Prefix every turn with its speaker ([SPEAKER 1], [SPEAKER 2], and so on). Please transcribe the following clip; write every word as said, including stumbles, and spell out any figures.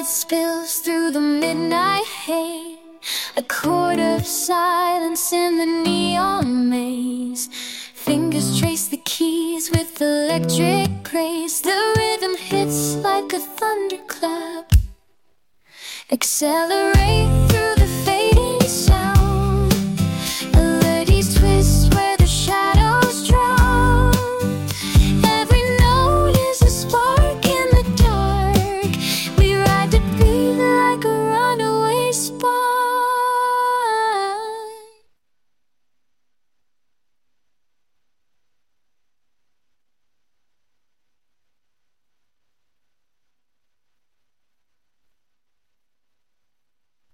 [SPEAKER 1] light spills through the midnight haze, a chord of silence in the neon maze. Fingers trace the keys with electric grace. The rhythm hits like a thunderclap. Accelerate